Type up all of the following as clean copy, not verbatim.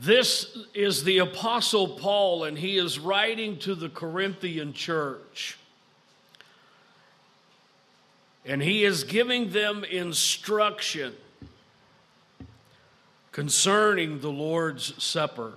This is the Apostle Paul, and he is writing to the Corinthian church. And he is giving them instruction concerning the Lord's Supper.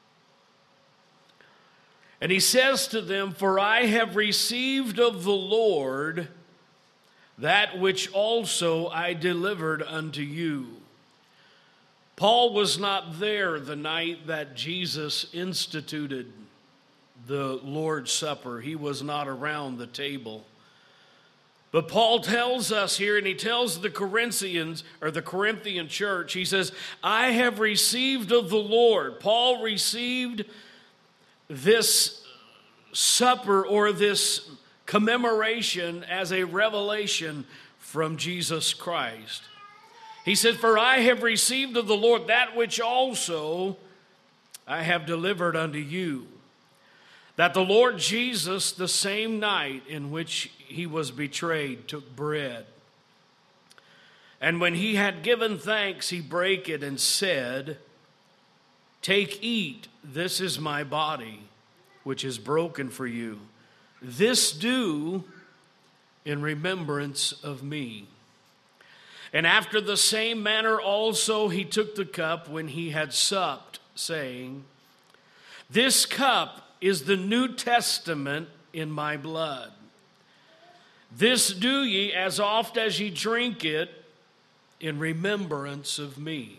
And he says to them, "For I have received of the Lord that which also I delivered unto you." Paul was not there the night that Jesus instituted the Lord's Supper. He was not around the table. But Paul tells us here, and he tells the Corinthians, or the Corinthian church, he says, "I have received of the Lord." Paul received this supper or this commemoration as a revelation from Jesus Christ. He said, "For I have received of the Lord that which also I have delivered unto you, that the Lord Jesus, the same night in which he was betrayed, took bread. And when he had given thanks, he brake it and said, 'Take, eat, this is my body, which is broken for you. This do in remembrance of me.' And after the same manner also he took the cup when he had supped, saying, 'This cup is the New Testament in my blood. This do ye as oft as ye drink it in remembrance of me.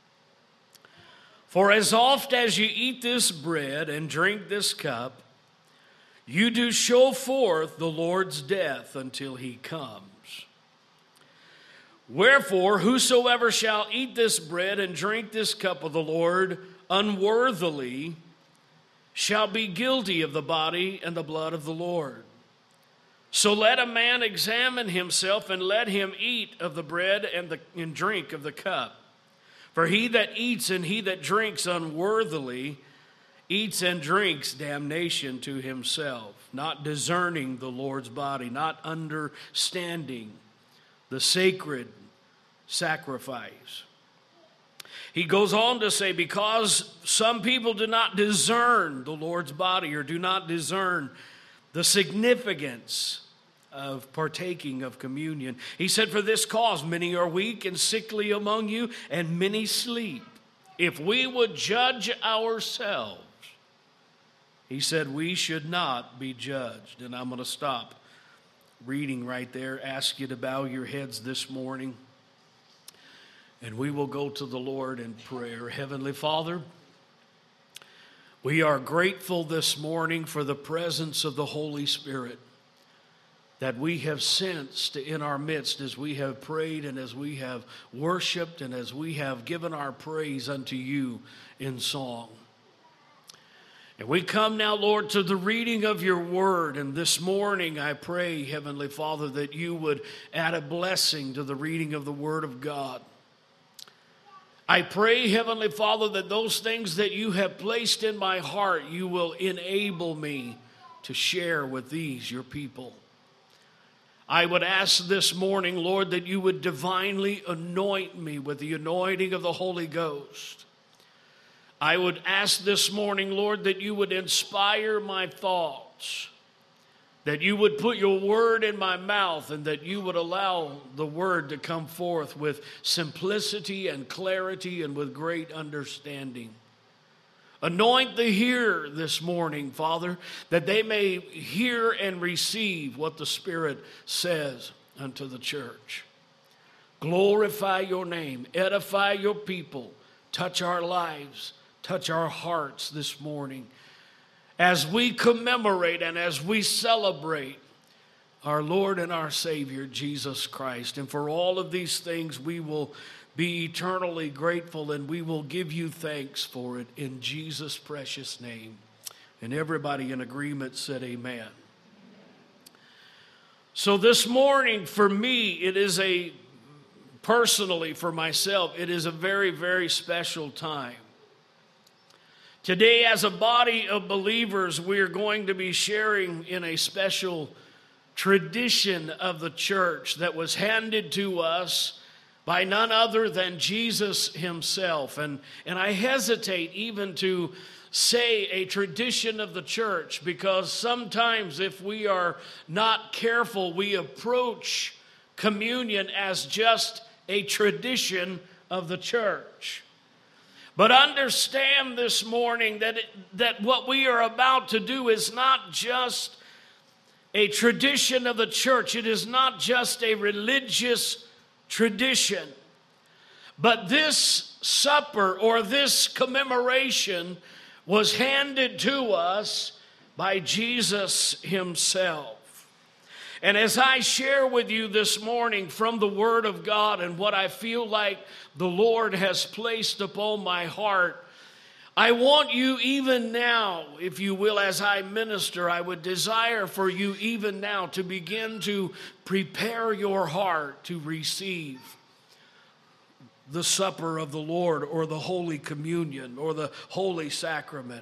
For as oft as ye eat this bread and drink this cup, you do show forth the Lord's death until he comes. Wherefore, whosoever shall eat this bread and drink this cup of the Lord unworthily shall be guilty of the body and the blood of the Lord. So let a man examine himself, and let him eat of the bread and drink of the cup. For he that eats and he that drinks unworthily eats and drinks damnation to himself, not discerning the Lord's body, not understanding the sacred sacrifice." He goes on to say, because some people do not discern the Lord's body, or do not discern the significance of partaking of communion. He said, "For this cause many are weak and sickly among you, and many sleep. If we would judge ourselves," he said, "we should not be judged." And I'm going to stop reading right there, ask you to bow your heads this morning, and we will go to the Lord in prayer. Heavenly Father, we are grateful this morning for the presence of the Holy Spirit that we have sensed in our midst as we have prayed and as we have worshiped and as we have given our praise unto you in song. And we come now, Lord, to the reading of your word. And this morning I pray, Heavenly Father, that you would add a blessing to the reading of the word of God. I pray, Heavenly Father, that those things that you have placed in my heart, you will enable me to share with these, your people. I would ask this morning, Lord, that you would divinely anoint me with the anointing of the Holy Ghost. I would ask this morning, Lord, that you would inspire my thoughts, that you would put your word in my mouth, and that you would allow the word to come forth with simplicity and clarity and with great understanding. Anoint the hearer this morning, Father, that they may hear and receive what the Spirit says unto the church. Glorify your name, edify your people, touch our lives, touch our hearts this morning as we commemorate and as we celebrate our Lord and our Savior, Jesus Christ. And for all of these things, we will be eternally grateful, and we will give you thanks for it in Jesus' precious name. And everybody in agreement said amen. So this morning, for me, it is personally for myself, it is a very, very special time. Today, as a body of believers, we are going to be sharing in a special tradition of the church that was handed to us by none other than Jesus himself. And I hesitate even to say a tradition of the church, because sometimes if we are not careful, we approach communion as just a tradition of the church. But understand this morning that what we are about to do is not just a tradition of the church. It is not just a religious tradition. But this supper or this commemoration was handed to us by Jesus himself. And as I share with you this morning from the Word of God and what I feel like the Lord has placed upon my heart, I want you even now, if you will, as I minister, I would desire for you even now to begin to prepare your heart to receive the supper of the Lord, or the Holy Communion, or the Holy Sacrament.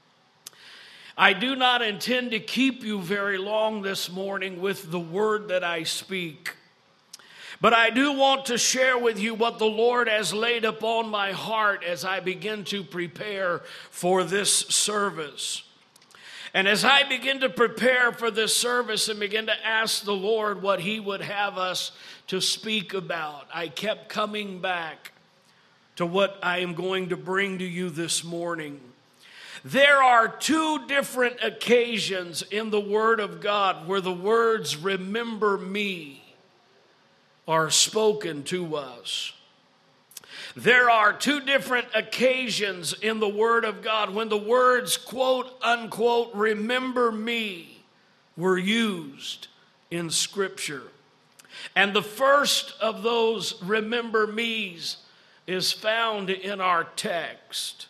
I do not intend to keep you very long this morning with the word that I speak, but I do want to share with you what the Lord has laid upon my heart as I begin to prepare for this service. And as I begin to prepare for this service and begin to ask the Lord what He would have us to speak about, I kept coming back to what I am going to bring to you this morning. There are two different occasions in the Word of God where the words "remember me" are spoken to us. There are two different occasions in the Word of God when the words, quote unquote, "remember me" were used in Scripture. And the first of those "remember me's" is found in our text.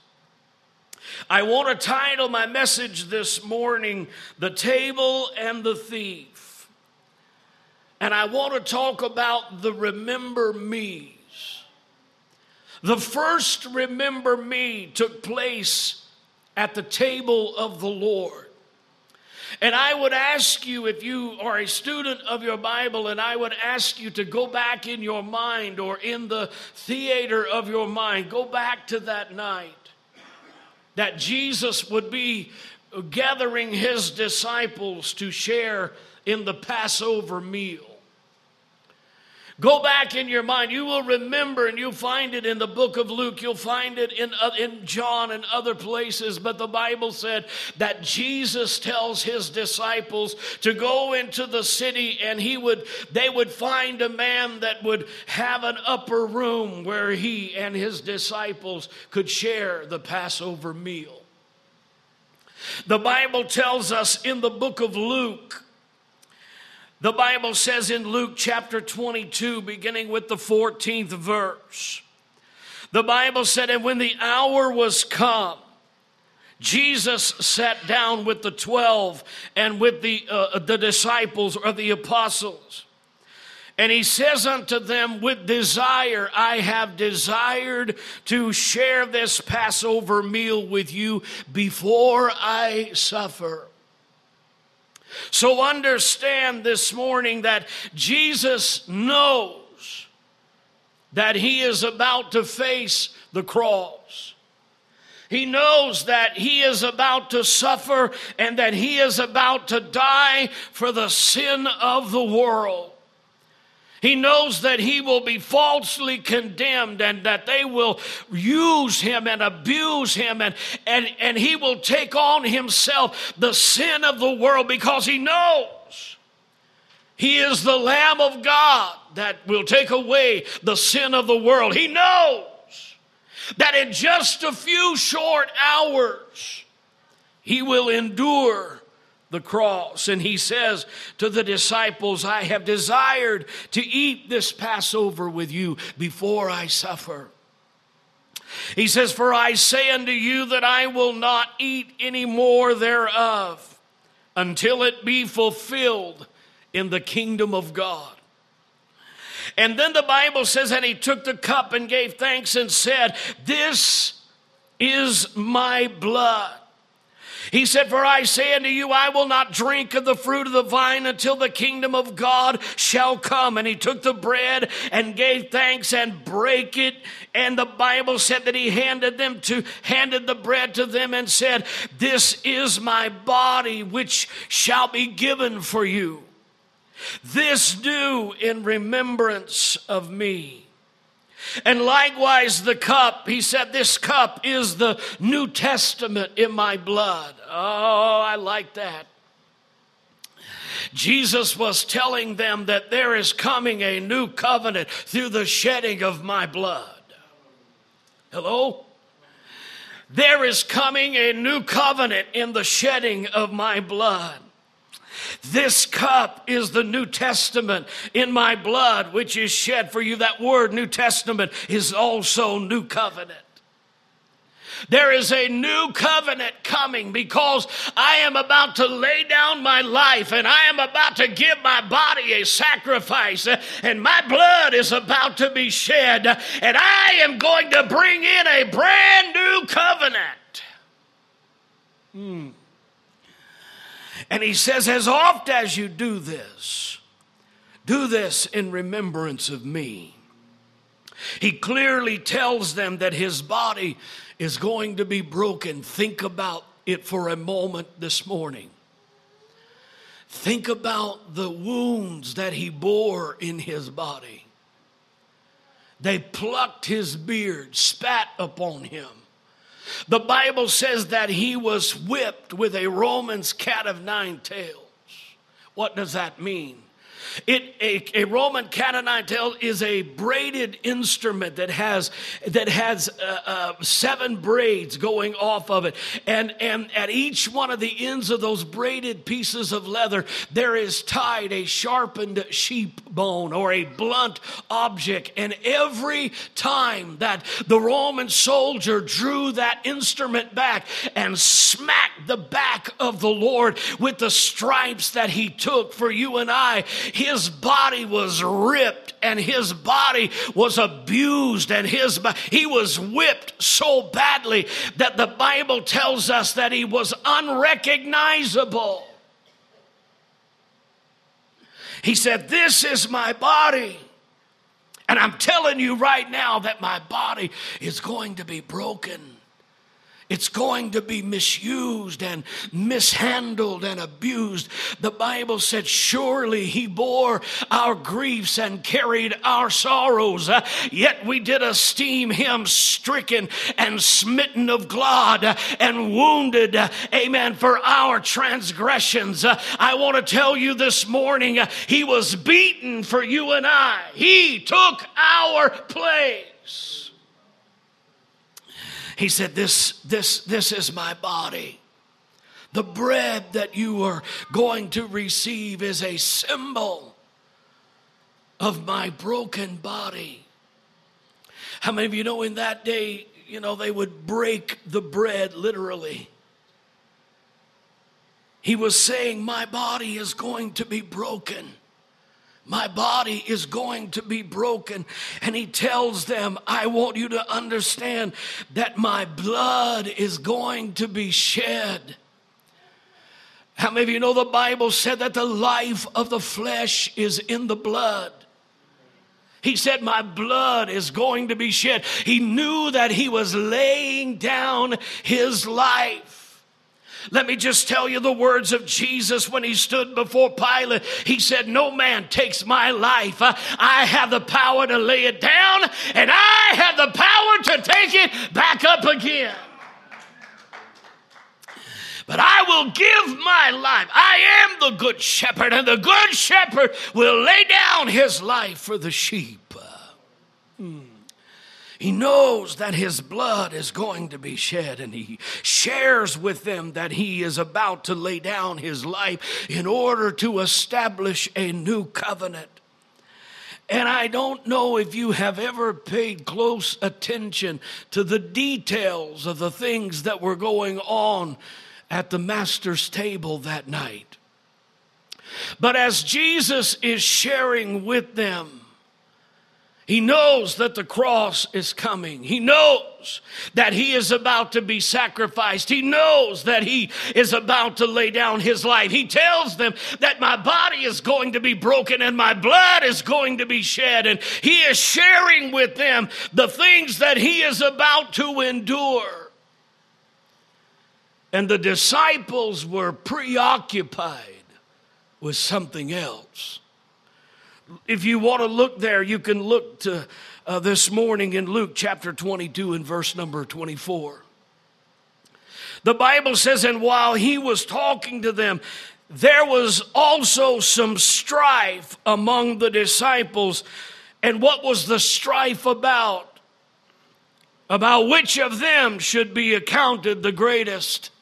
I want to title my message this morning, "The Table and the Thief." And I want to talk about the "remember me's." The first "remember me" took place at the table of the Lord. And I would ask you, if you are a student of your Bible, and I would ask you to go back in your mind, or in the theater of your mind, go back to that night that Jesus would be gathering his disciples to share in the Passover meal. Go back in your mind. You will remember, and you'll find it in the book of Luke. You'll find it in John and other places. But the Bible said that Jesus tells his disciples to go into the city, and they would find a man that would have an upper room where he and his disciples could share the Passover meal. The Bible tells us in the book of Luke, the Bible says in Luke chapter 22, beginning with the 14th verse, the Bible said, "And when the hour was come, Jesus sat down with the 12 and with the disciples, or the apostles. And he says unto them, with desire, I have desired to share this Passover meal with you before I suffer." So understand this morning that Jesus knows that he is about to face the cross. He knows that he is about to suffer and that he is about to die for the sin of the world. He knows that he will be falsely condemned, and that they will use him and abuse him, and he will take on himself the sin of the world, because he knows he is the Lamb of God that will take away the sin of the world. He knows that in just a few short hours he will endure the cross. And he says to the disciples, I have desired to eat this Passover with you before I suffer. He says, for I say unto you that I will not eat any more thereof until it be fulfilled in the kingdom of God. And then the Bible says, and he took the cup and gave thanks and said, this is my blood. He said, for I say unto you, I will not drink of the fruit of the vine until the kingdom of God shall come. And he took the bread and gave thanks and brake it. And the Bible said that he handed the bread to them and said, this is my body which shall be given for you. This do in remembrance of me. And likewise the cup, he said, this cup is the New Testament in my blood. Oh, I like that. Jesus was telling them that there is coming a new covenant through the shedding of my blood. Hello? There is coming a new covenant in the shedding of my blood. This cup is the New Testament in my blood, which is shed for you. That word, New Testament, is also New Covenant. There is a new covenant coming because I am about to lay down my life and I am about to give my body a sacrifice and my blood is about to be shed and I am going to bring in a brand new covenant. And he says, as oft as you do this in remembrance of me. He clearly tells them that his body is going to be broken. Think about it for a moment this morning. Think about the wounds that he bore in his body. They plucked his beard, spat upon him. The Bible says that he was whipped with a Roman's cat of nine tails. What does that mean? A Roman cat of nine tails is a braided instrument that has 7 braids going off of it. And at each one of the ends of those braided pieces of leather, there is tied a sharpened sheep bone or a blunt object. And every time that the Roman soldier drew that instrument back and smacked the back of the Lord with the stripes that he took for you and I, his body was ripped and his body was abused and he was whipped so badly that the Bible tells us that he was unrecognizable. He said, this is my body. And I'm telling you right now that my body is going to be broken. It's going to be misused and mishandled and abused. The Bible said, surely he bore our griefs and carried our sorrows. Yet we did esteem him stricken and smitten of God and wounded, amen, for our transgressions. I want to tell you this morning, he was beaten for you and I. He took our place. He said, this is my body. The bread that you are going to receive is a symbol of my broken body. How many of you know in that day, they would break the bread literally. He was saying, my body is going to be broken. My body is going to be broken. And he tells them, I want you to understand that my blood is going to be shed. How many of you know the Bible said that the life of the flesh is in the blood? He said, my blood is going to be shed. He knew that he was laying down his life. Let me just tell you the words of Jesus when he stood before Pilate. He said, no man takes my life. I have the power to lay it down, and I have the power to take it back up again. But I will give my life. I am the good shepherd, and the good shepherd will lay down his life for the sheep. He knows that his blood is going to be shed, and he shares with them that he is about to lay down his life in order to establish a new covenant. And I don't know if you have ever paid close attention to the details of the things that were going on at the Master's table that night. But as Jesus is sharing with them, He knows that the cross is coming. He knows that he is about to be sacrificed. He knows that he is about to lay down his life. He tells them that my body is going to be broken and my blood is going to be shed. And he is sharing with them the things that he is about to endure. And the disciples were preoccupied with something else. If you want to look there, you can look to this morning in Luke chapter 22 and verse number 24. The Bible says, and while he was talking to them, there was also some strife among the disciples. And what was the strife about? About which of them should be accounted the greatest.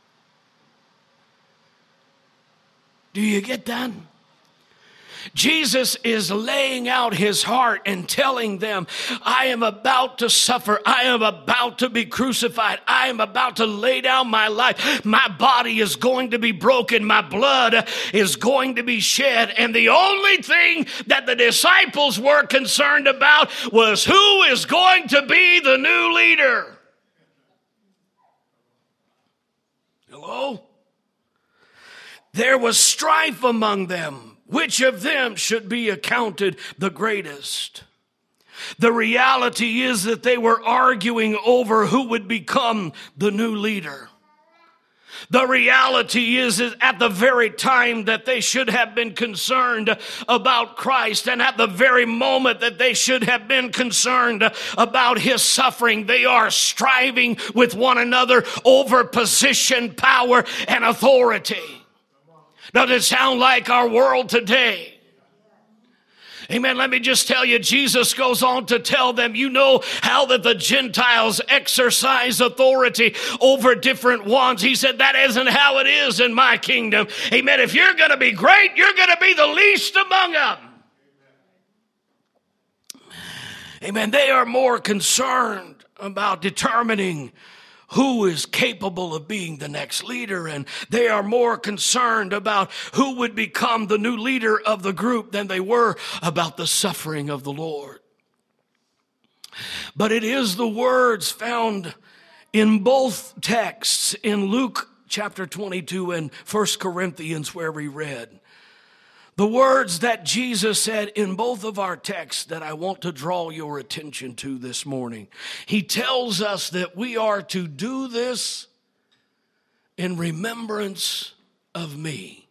Do you get that? Jesus is laying out his heart and telling them, I am about to suffer. I am about to be crucified. I am about to lay down my life. My body is going to be broken. My blood is going to be shed. And the only thing that the disciples were concerned about was who is going to be the new leader. Hello? There was strife among them. Which of them should be accounted the greatest? The reality is that they were arguing over who would become the new leader. The reality is at the very time that they should have been concerned about Christ, and at the very moment that they should have been concerned about his suffering, they are striving with one another over position, power, and authority. Does it sound like our world today? Amen. Let me just tell you, Jesus goes on to tell them, you know how that the Gentiles exercise authority over different ones. He said, that isn't how it is in my kingdom. Amen. If you're going to be great, you're going to be the least among them. Amen. They are more concerned about determining who is capable of being the next leader, and they are more concerned about who would become the new leader of the group than they were about the suffering of the Lord. But it is the words found in both texts, in Luke chapter 22 and 1 Corinthians where we read. The words that Jesus said in both of our texts that I want to draw your attention to this morning. He tells us that we are to do this in remembrance of me.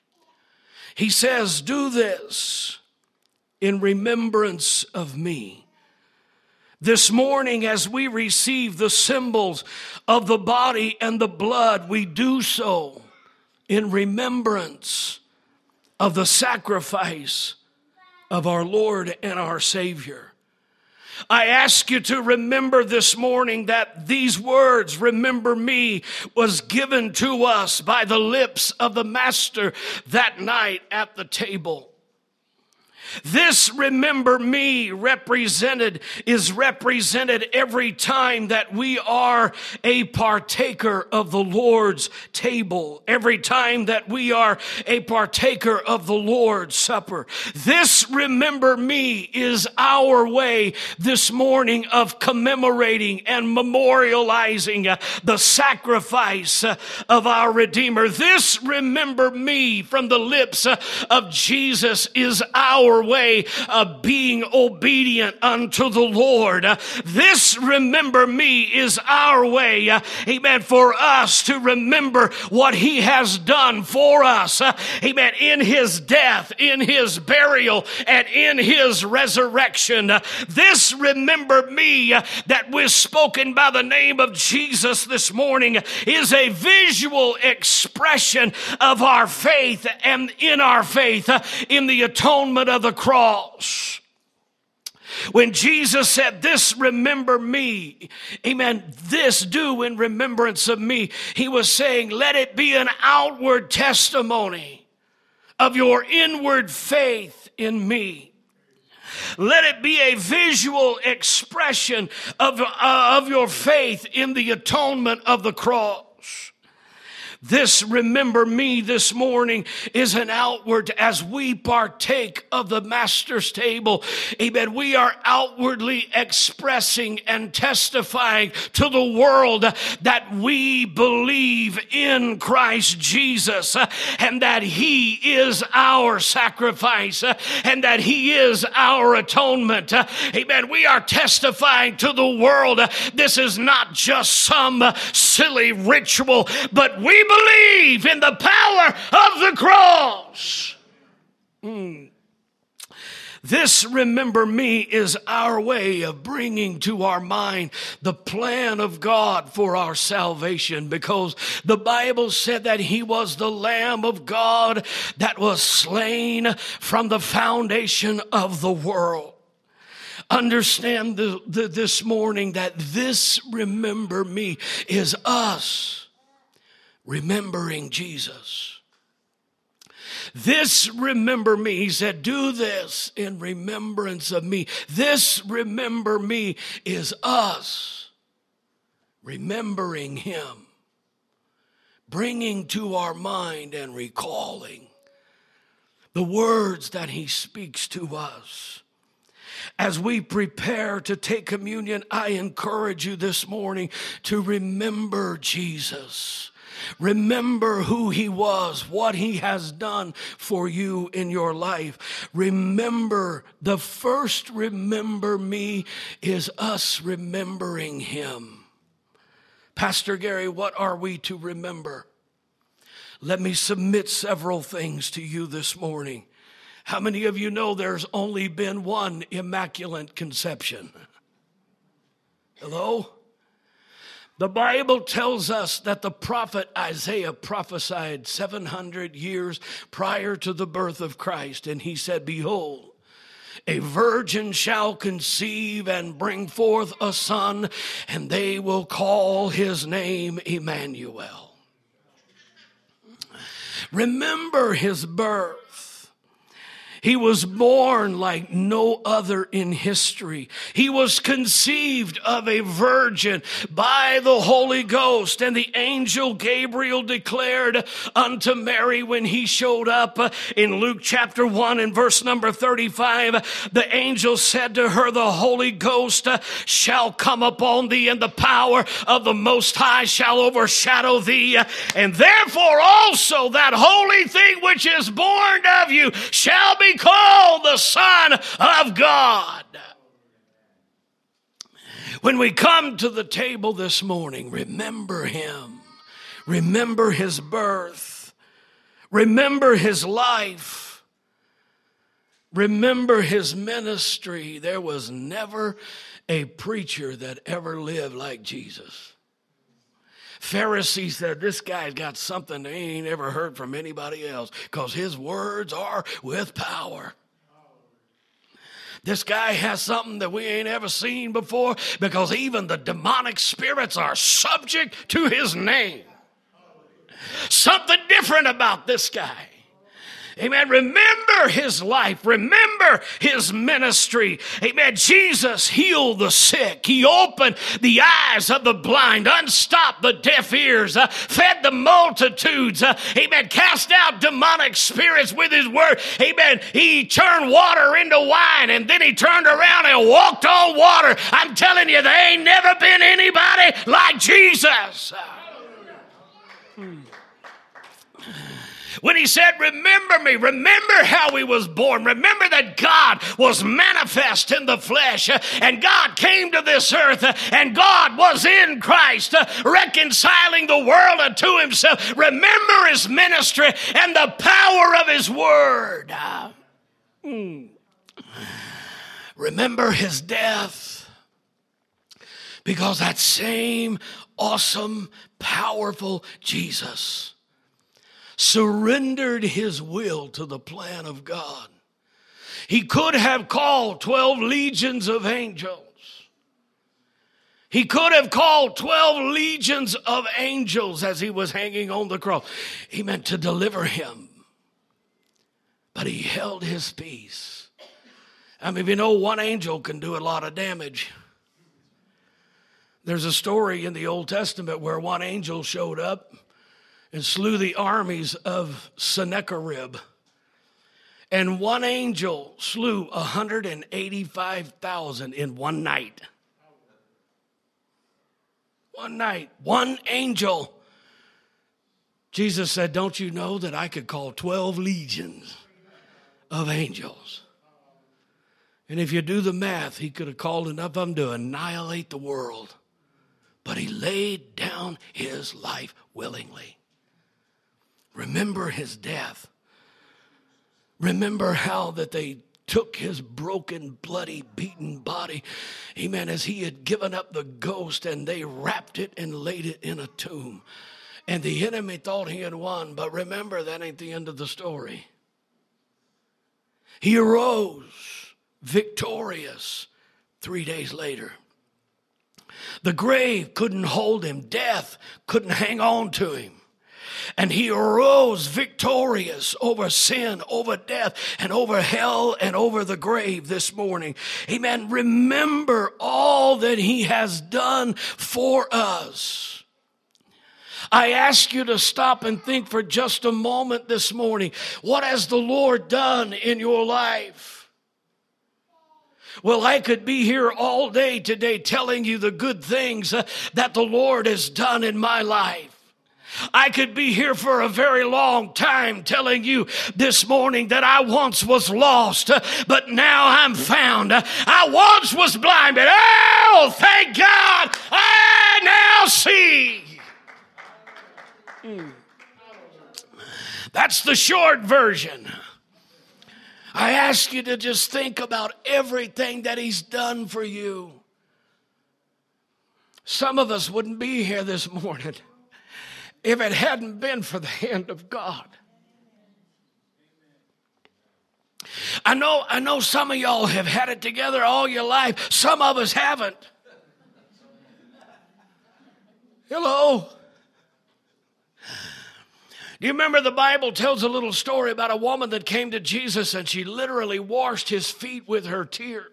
He says, do this in remembrance of me. This morning, as we receive the symbols of the body and the blood, we do so in remembrance of the sacrifice of our Lord and our Savior. I ask you to remember this morning that these words, remember me, was given to us by the lips of the Master that night at the table. This remember me is represented every time that we are a partaker of the Lord's table, every time that we are a partaker of the Lord's Supper. This remember me is our way this morning of commemorating and memorializing the sacrifice of our Redeemer. This remember me from the lips of Jesus is our way of being obedient unto the Lord. This remember me is our way, amen, for us to remember what he has done for us, amen, in his death, in his burial, and in his resurrection. This remember me that was spoken by the name of Jesus this morning is a visual expression of our faith, and in our faith in the atonement of the cross. When Jesus said, this remember me, amen, this do in remembrance of me, he was saying, let it be an outward testimony of your inward faith in me. Let it be a visual expression of your faith in the atonement of the cross. This remember me this morning is an outward as we partake of the Master's table. Amen. We are outwardly expressing and testifying to the world that we believe in Christ Jesus and that He is our sacrifice and that He is our atonement. Amen. We are testifying to the world. This is not just some silly ritual, but we believe in the power of the cross. This, remember me, is our way of bringing to our mind the plan of God for our salvation, because the Bible said that He was the Lamb of God that was slain from the foundation of the world. Understand this morning that this remember me is us remembering Jesus. This remember me, He said, do this in remembrance of me. This remember me is us remembering Him, bringing to our mind and recalling the words that He speaks to us. As we prepare to take communion, I encourage you this morning to remember Jesus. Remember who He was, what He has done for you in your life. Remember, the first remember me is us remembering Him. Pastor Gary, what are we to remember? Let me submit several things to you this morning. How many of you know there's only been one Immaculate Conception? Hello? The Bible tells us that the prophet Isaiah prophesied 700 years prior to the birth of Christ, and he said, behold, a virgin shall conceive and bring forth a son, and they will call his name Emmanuel. Remember his birth. He was born like no other in history. He was conceived of a virgin by the Holy Ghost. And the angel Gabriel declared unto Mary when he showed up in Luke chapter 1 and verse number 35, the angel said to her, the Holy Ghost shall come upon thee, and the power of the Most High shall overshadow thee. And therefore also that holy thing which is born of you shall be called the Son of God. When we come to the table this morning, remember Him. Remember His birth. Remember His life. Remember His ministry. There was never a preacher that ever lived like Jesus. Pharisees said, this guy's got something they ain't ever heard from anybody else, because his words are with power. This guy has something that we ain't ever seen before, because even the demonic spirits are subject to his name. Something different about this guy. Amen. Remember his life. Remember his ministry. Amen. Jesus healed the sick. He opened the eyes of the blind, unstopped the deaf ears, fed the multitudes. Amen. Cast out demonic spirits with His word. Amen. He turned water into wine, and then He turned around and walked on water. I'm telling you, there ain't never been anybody like Jesus. When He said, remember me, remember how He was born. Remember that God was manifest in the flesh, and God came to this earth, and God was in Christ, reconciling the world unto Himself. Remember His ministry and the power of His word. Remember His death, because that same awesome, powerful Jesus surrendered His will to the plan of God. He could have called 12 legions of angels. He could have called 12 legions of angels as He was hanging on the cross. He meant to deliver Him. But He held His peace. I mean, you know, one angel can do a lot of damage. There's a story in the Old Testament where one angel showed up, and slew the armies of Sennacherib. And one angel slew 185,000 in one night. One night, one angel. Jesus said, don't you know that I could call 12 legions of angels? And if you do the math, he could have called enough of them to annihilate the world. But he laid down his life willingly. Remember his death. Remember how that they took his broken, bloody, beaten body, amen, as he had given up the ghost, and they wrapped it and laid it in a tomb. And the enemy thought he had won, but remember, that ain't the end of the story. He arose victorious 3 days later. The grave couldn't hold him. Death couldn't hang on to him. And he arose victorious over sin, over death, and over hell, and over the grave this morning. Amen. Remember all that he has done for us. I ask you to stop and think for just a moment this morning. What has the Lord done in your life? Well, I could be here all day today telling you the good things that the Lord has done in my life. I could be here for a very long time telling you this morning that I once was lost, but now I'm found. I once was blind, but oh, thank God, I now see. That's the short version. I ask you to just think about everything that he's done for you. Some of us wouldn't be here this morning if it hadn't been for the hand of God. I know some of y'all have had it together all your life. Some of us haven't. Hello? Do you remember the Bible tells a little story about a woman that came to Jesus and she literally washed his feet with her tears?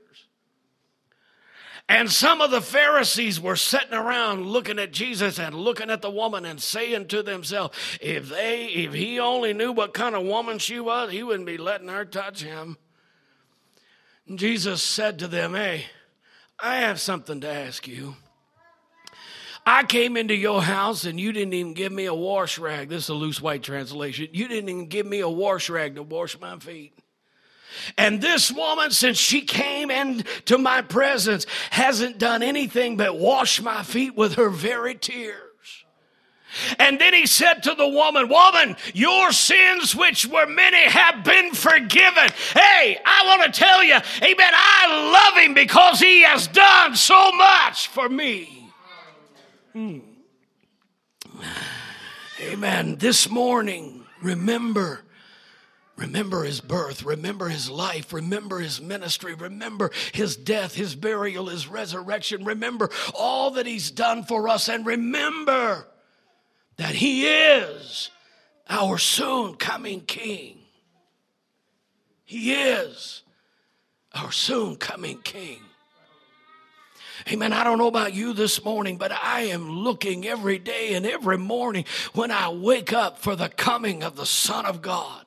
And some of the Pharisees were sitting around looking at Jesus and looking at the woman and saying to themselves, if he only knew what kind of woman she was, he wouldn't be letting her touch him. And Jesus said to them, hey, I have something to ask you. I came into your house and you didn't even give me a wash rag. This is a loose white translation. You didn't even give me a wash rag to wash my feet. And this woman, since she came into my presence, hasn't done anything but wash my feet with her very tears. And then he said to the woman, woman, your sins, which were many, have been forgiven. Hey, I want to tell you, amen, I love him because he has done so much for me. Amen. This morning, remember his birth, remember his life, remember his ministry, remember his death, his burial, his resurrection. Remember all that he's done for us, and remember that he is our soon coming King. He is our soon coming King. Amen. I don't know about you this morning, but I am looking every day and every morning when I wake up for the coming of the Son of God.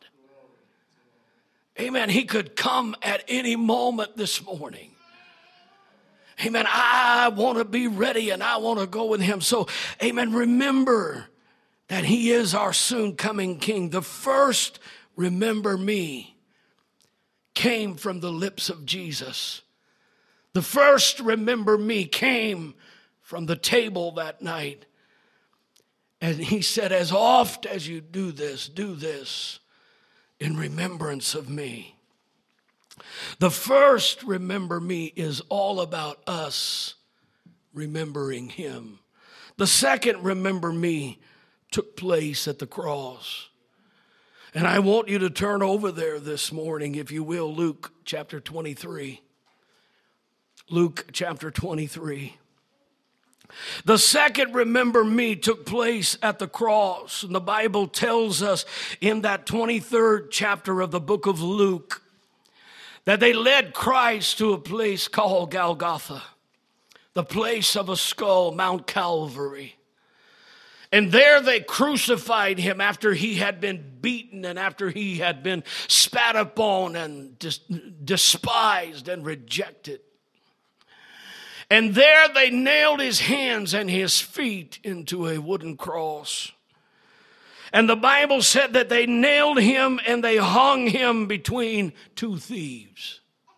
Amen. He could come at any moment this morning. Amen. I want to be ready and I want to go with him. So, amen, remember that he is our soon coming King. The first remember me came from the lips of Jesus. The first remember me came from the table that night. And he said, as oft as you do this in remembrance of me. The first remember me is all about us remembering him. The second remember me took place at the cross. And I want you to turn over there this morning, if you will, Luke chapter 23. Luke chapter 23. The second remember me took place at the cross. And the Bible tells us in that 23rd chapter of the book of Luke that they led Christ to a place called Golgotha, the place of a skull, Mount Calvary. And there they crucified him after he had been beaten and after he had been spat upon and despised and rejected. And there they nailed his hands and his feet into a wooden cross. And the Bible said that they nailed him and they hung him between two thieves.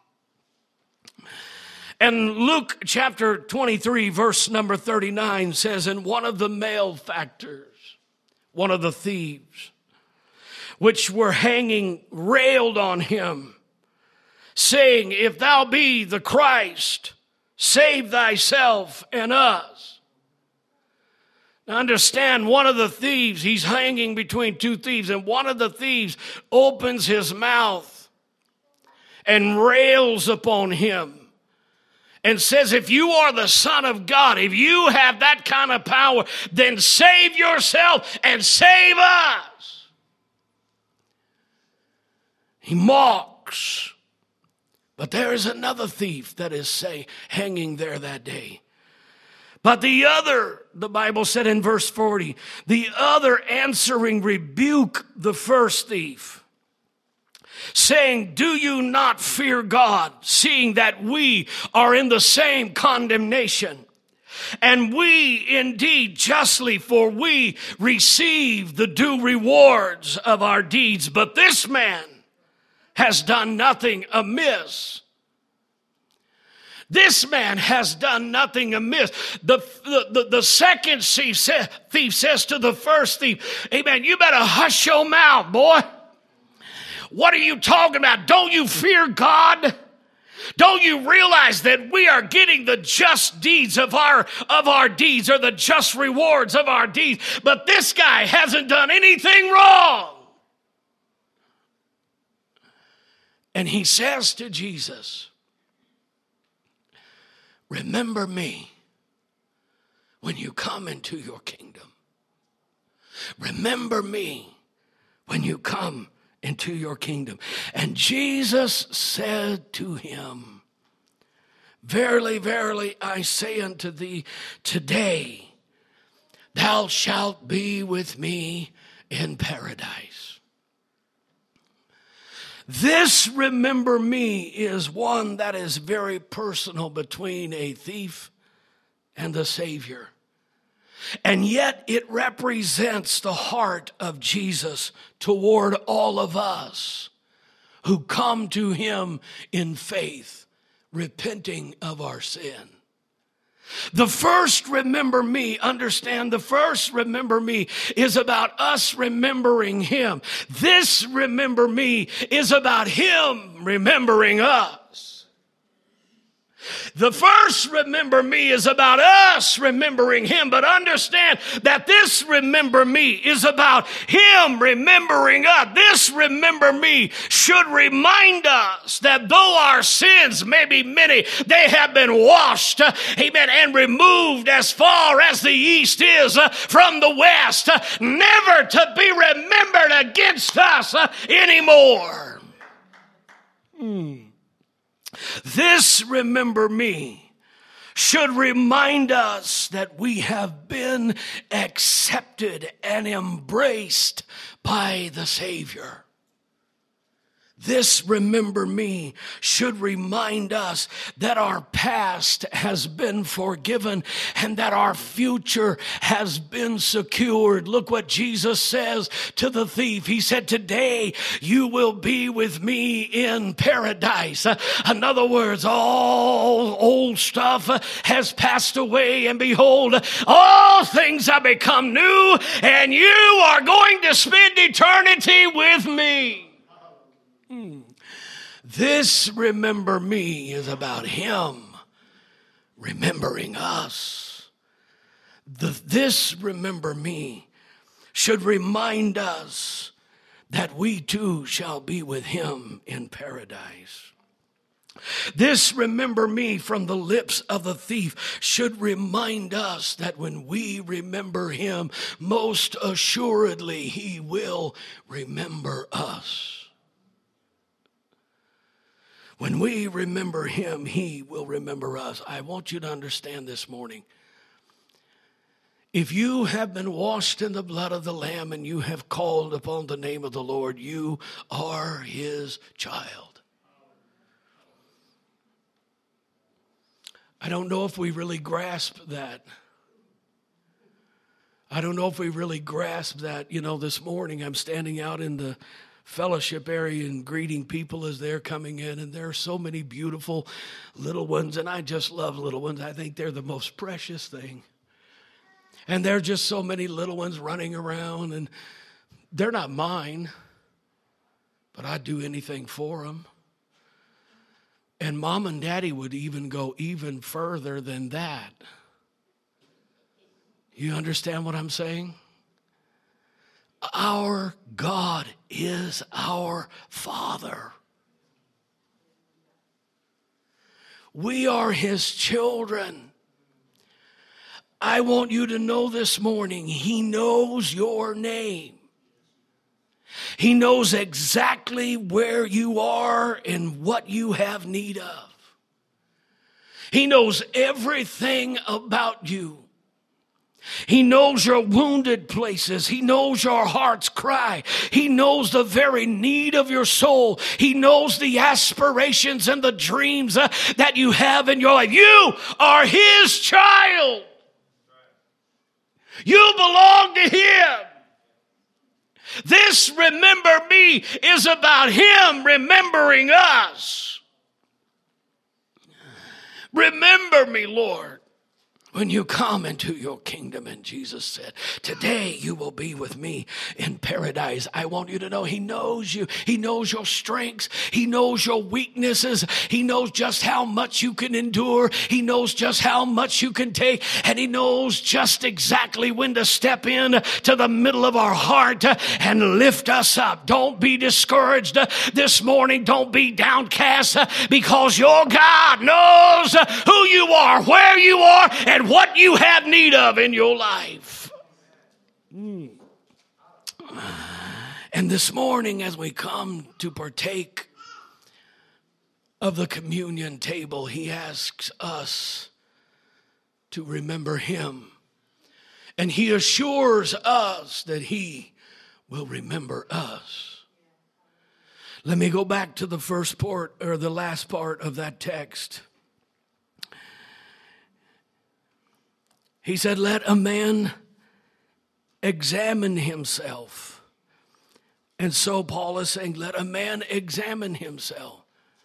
And Luke chapter 23, verse number 39 says, and one of the malefactors, one of the thieves, which were hanging, railed on him, saying, if thou be the Christ, save thyself and us. Now understand, one of the thieves, he's hanging between two thieves, and one of the thieves opens his mouth and rails upon him and says, if you are the Son of God, if you have that kind of power, then save yourself and save us. He mocks. But there is another thief that is hanging there that day. But the other, the Bible said in verse 40, the other answering rebuked the first thief, saying, do you not fear God, seeing that we are in the same condemnation? And we indeed justly, for we receive the due rewards of our deeds. But this man has done nothing amiss. This man has done nothing amiss. The second thief says to the first thief, amen, you better hush your mouth, boy. What are you talking about? Don't you fear God? Don't you realize that we are getting the just deeds of our deeds, or the just rewards of our deeds? But this guy hasn't done anything wrong. And he says to Jesus, remember me when you come into your kingdom. Remember me when you come into your kingdom. And Jesus said to him, verily, verily, I say unto thee, today thou shalt be with me in paradise. This remember me is one that is very personal between a thief and the Savior. And yet it represents the heart of Jesus toward all of us who come to him in faith, repenting of our sin. The first remember me, understand, the first remember me is about us remembering him. This remember me is about him remembering us. The first remember me is about us remembering him, but understand that this remember me is about him remembering us. This remember me should remind us that though our sins may be many, they have been washed, amen, and removed as far as the east is from the west, never to be remembered against us anymore. This remember me should remind us that we have been accepted and embraced by the Savior. This remember me should remind us that our past has been forgiven and that our future has been secured. Look what Jesus says to the thief. He said, today you will be with me in paradise. In other words, all old stuff has passed away, and behold, all things have become new, and you are going to spend eternity with me. This remember me is about him remembering us. This remember me should remind us that we too shall be with him in paradise. This remember me from the lips of the thief should remind us that when we remember him, most assuredly he will remember us. When we remember him, he will remember us. I want you to understand this morning. If you have been washed in the blood of the Lamb and you have called upon the name of the Lord, you are his child. I don't know if we really grasp that. I don't know if we really grasp that. You know, this morning I'm standing out in the fellowship area and greeting people as they're coming in, and there are so many beautiful little ones, and I just love little ones. I think they're the most precious thing. And there are just so many little ones running around, and they're not mine, but I'd do anything for them. And mom and daddy would even go even further than that. You understand what I'm saying? Our God is our Father. We are his children. I want you to know this morning, he knows your name. He knows exactly where you are and what you have need of. He knows everything about you. He knows your wounded places. He knows your heart's cry. He knows the very need of your soul. He knows the aspirations and the dreams that you have in your life. You are his child. You belong to him. This remember me is about him remembering us. Remember me, Lord, when you come into your kingdom. And Jesus said, today you will be with me in paradise. I want you to know he knows you. He knows your strengths. He knows your weaknesses. He knows just how much you can endure. He knows just how much you can take. And he knows just exactly when to step in to the middle of our heart and lift us up. Don't be discouraged this morning. Don't be downcast, because your God knows who you are, where you are, and what you have need of in your life. And this morning, as we come to partake of the communion table, he asks us to remember him. And he assures us that he will remember us. Let me go back to the first part, or the last part of that text. He said, let a man examine himself. And so Paul is saying, let a man examine himself.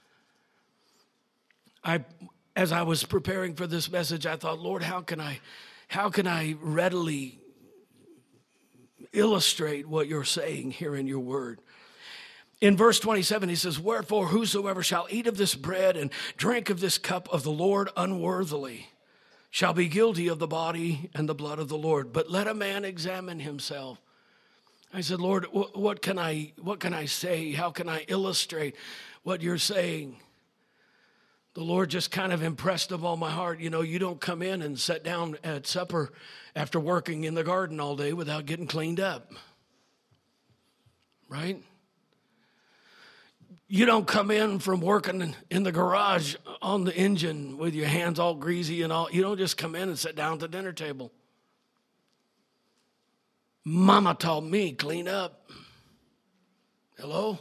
As I was preparing for this message, I thought, Lord, how can I readily illustrate what you're saying here in your word? In verse 27, he says, wherefore whosoever shall eat of this bread and drink of this cup of the Lord unworthily shall be guilty of the body and the blood of the Lord. But let a man examine himself. I said, Lord, what can I say? How can I illustrate what you're saying? The Lord just kind of impressed upon my heart, you know, you don't come in and sit down at supper after working in the garden all day without getting cleaned up. Right? You don't come in from working in the garage on the engine with your hands all greasy and all. You don't just come in and sit down at the dinner table. Mama taught me, clean up. Hello?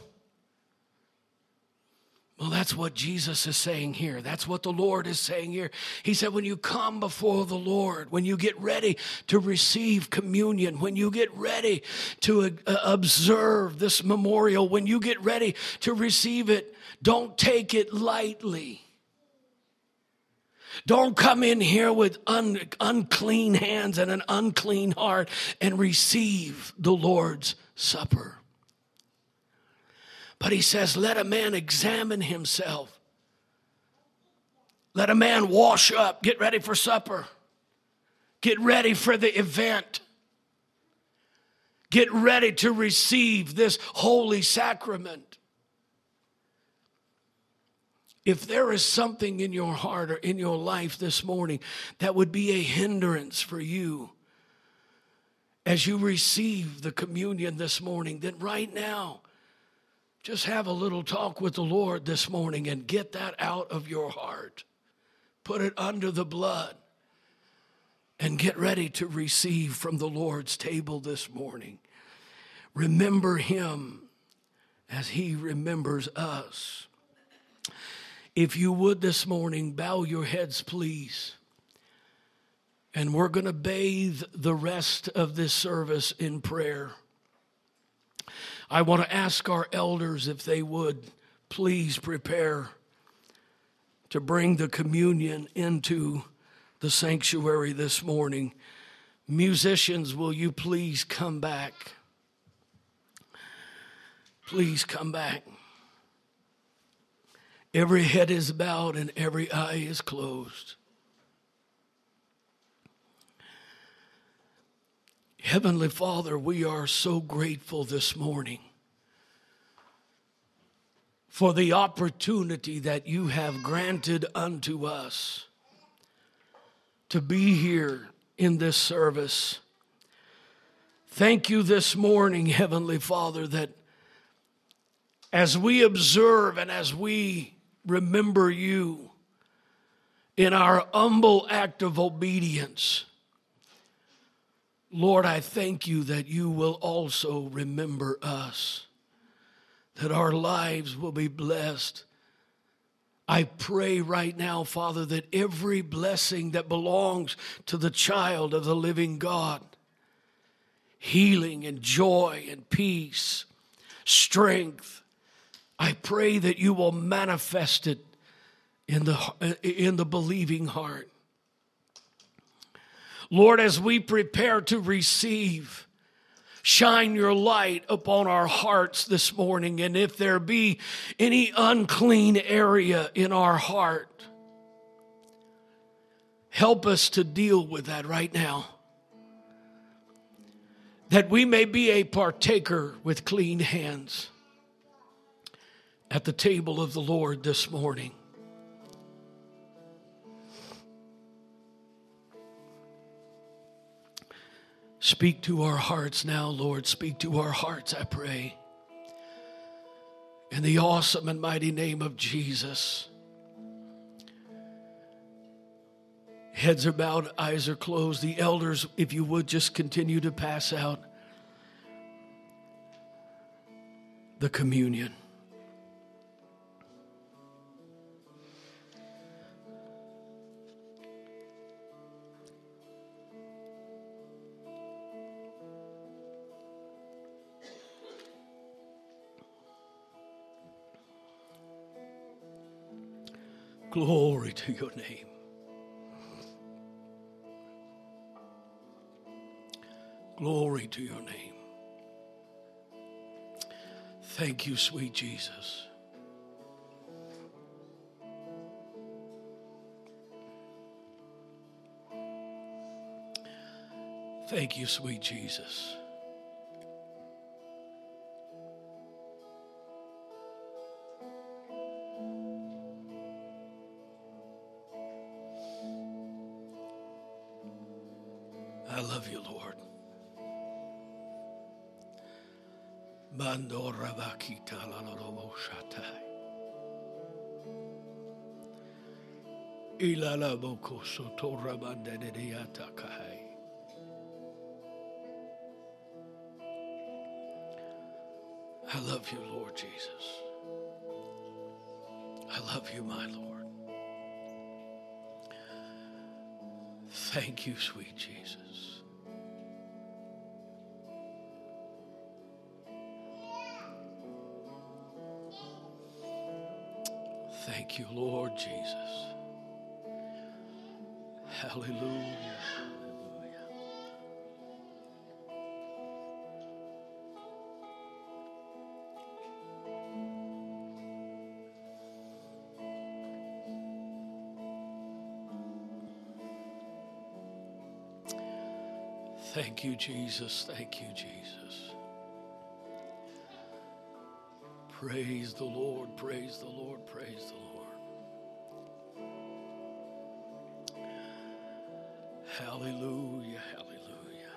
Well, that's what Jesus is saying here. That's what the Lord is saying here. He said, when you come before the Lord, when you get ready to receive communion, when you get ready to observe this memorial, when you get ready to receive it, don't take it lightly. Don't come in here with unclean hands and an unclean heart and receive the Lord's Supper. But he says, let a man examine himself. Let a man wash up, get ready for supper. Get ready for the event. Get ready to receive this holy sacrament. If there is something in your heart or in your life this morning that would be a hindrance for you as you receive the communion this morning, then right now, just have a little talk with the Lord this morning and get that out of your heart. Put it under the blood. and get ready to receive from the Lord's table this morning. Remember him as he remembers us. If you would this morning, bow your heads, please. And we're going to bathe the rest of this service in prayer. I want to ask our elders if they would please prepare to bring the communion into the sanctuary this morning. Musicians, will you please come back? Please come back. Every head is bowed and every eye is closed. Heavenly Father, we are so grateful this morning for the opportunity that you have granted unto us to be here in this service. Thank you this morning, Heavenly Father, that as we observe and as we remember you in our humble act of obedience, Lord, I thank you that you will also remember us, that our lives will be blessed. I pray right now, Father, that every blessing that belongs to the child of the living God, healing and joy and peace, strength, I pray that you will manifest it in the believing heart. Lord, as we prepare to receive, shine your light upon our hearts this morning. And if there be any unclean area in our heart, help us to deal with that right now. That we may be a partaker with clean hands at the table of the Lord this morning. Speak to our hearts now, Lord. Speak to our hearts, I pray. In the awesome and mighty name of Jesus. Heads are bowed, eyes are closed. The elders, if you would, just continue to pass out the communion. Glory to your name. Glory to your name. Thank you, sweet Jesus. Thank you, sweet Jesus. I love you, Lord. Bandora bakita la lobo shatai. Ilala boko sotora bandediata kai. I love you, Lord Jesus. I love you, my Lord. Thank you, sweet Jesus. Thank you, Lord Jesus. Hallelujah. Thank you, Jesus. Thank you, Jesus. Praise the Lord, praise the Lord, praise the Lord. Hallelujah, hallelujah.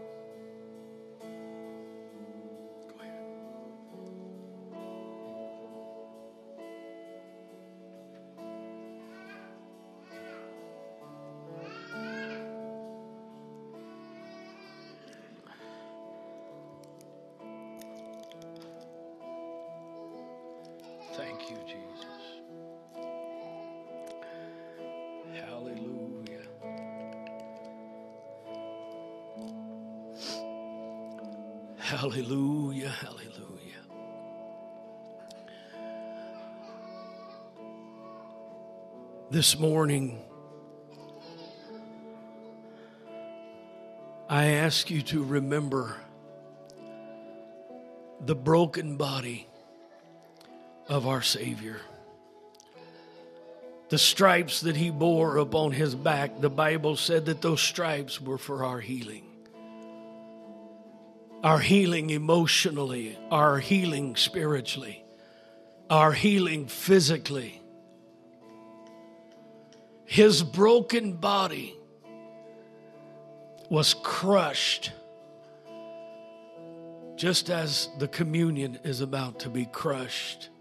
Go ahead. Hallelujah, hallelujah. This morning, I ask you to remember the broken body of our Savior. The stripes that he bore upon his back, the Bible said that those stripes were for our healing. Our healing emotionally, our healing spiritually, our healing physically. His broken body was crushed, just as the communion is about to be crushed.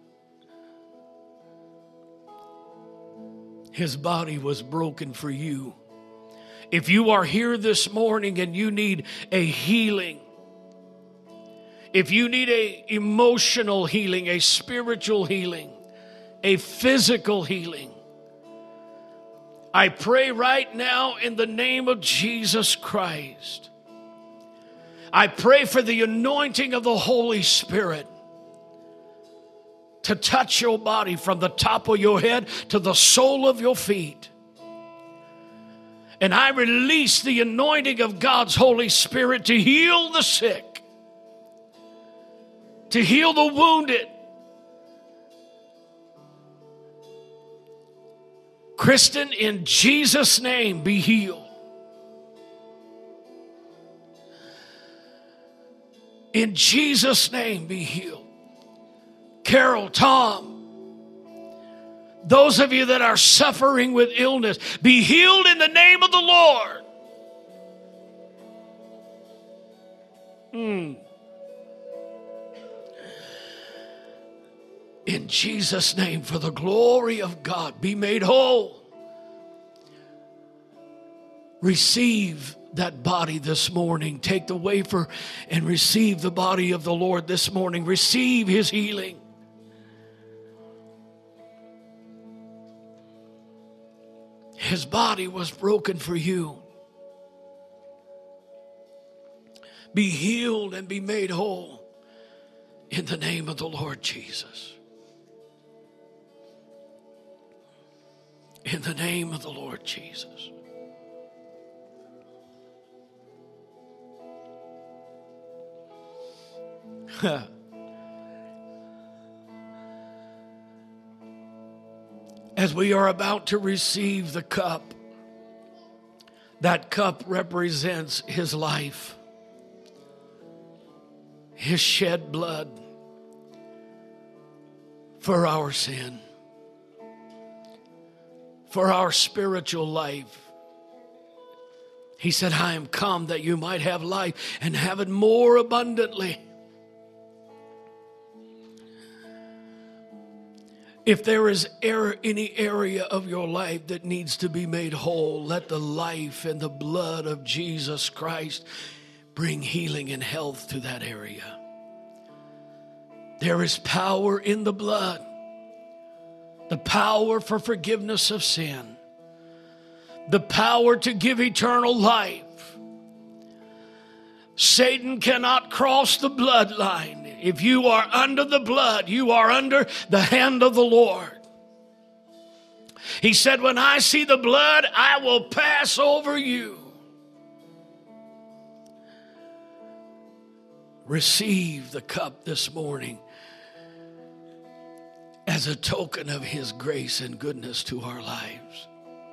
His body was broken for you. If you are here this morning and you need a healing, if you need an emotional healing, a spiritual healing, a physical healing, I pray right now in the name of Jesus Christ. I pray for the anointing of the Holy Spirit to touch your body from the top of your head to the sole of your feet. And I release the anointing of God's Holy Spirit to heal the sick, to heal the wounded. Kristen, in Jesus' name, be healed. In Jesus' name, be healed. Carol, Tom, those of you that are suffering with illness, be healed in the name of the Lord. In Jesus' name, for the glory of God, be made whole. Receive that body this morning. Take the wafer and receive the body of the Lord this morning. Receive his healing. His body was broken for you. Be healed and be made whole in the name of the Lord Jesus. In the name of the Lord Jesus. As we are about to receive the cup, that cup represents his life, his shed blood for our sin, for our spiritual life. He said, I am come that you might have life and have it more abundantly. If there is any area of your life that needs to be made whole, let the life and the blood of Jesus Christ bring healing and health to that area. There is power in the blood. The power for forgiveness of sin. The power to give eternal life. Satan cannot cross the bloodline. If you are under the blood, you are under the hand of the Lord. He said, when I see the blood, I will pass over you. Receive the cup this morning as a token of his grace and goodness to our lives.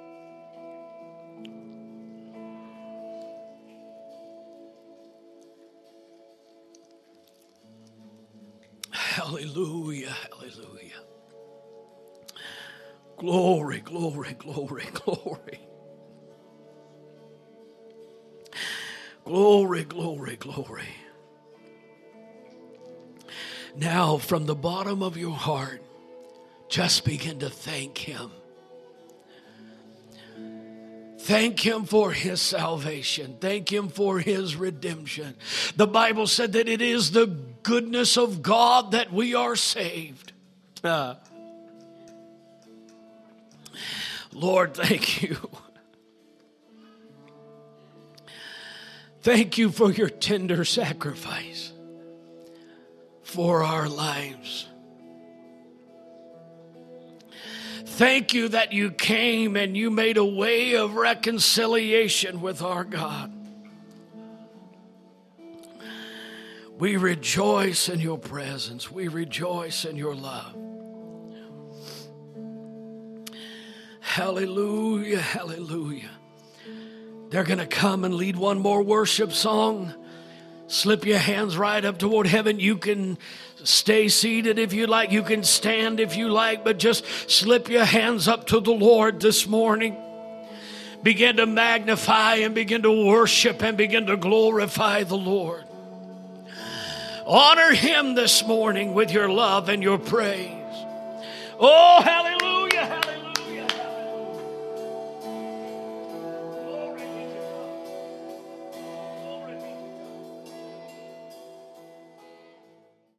Hallelujah, hallelujah. Glory, glory, glory, glory. Glory, glory, glory. Now, from the bottom of your heart, just begin to thank him. Thank him for his salvation. Thank him for his redemption. The Bible said that it is the goodness of God that we are saved. Lord, thank you. Thank you for your tender sacrifice. for our lives. Thank you that you came and you made a way of reconciliation with our God. We rejoice in your presence. We rejoice in your love. Hallelujah, hallelujah. They're going to come and lead one more worship song. Slip your hands right up toward heaven. You can stay seated if you like. You can stand if you like, but just slip your hands up to the Lord this morning. Begin to magnify and begin to worship and begin to glorify the Lord. Honor him this morning with your love and your praise. Oh, hallelujah.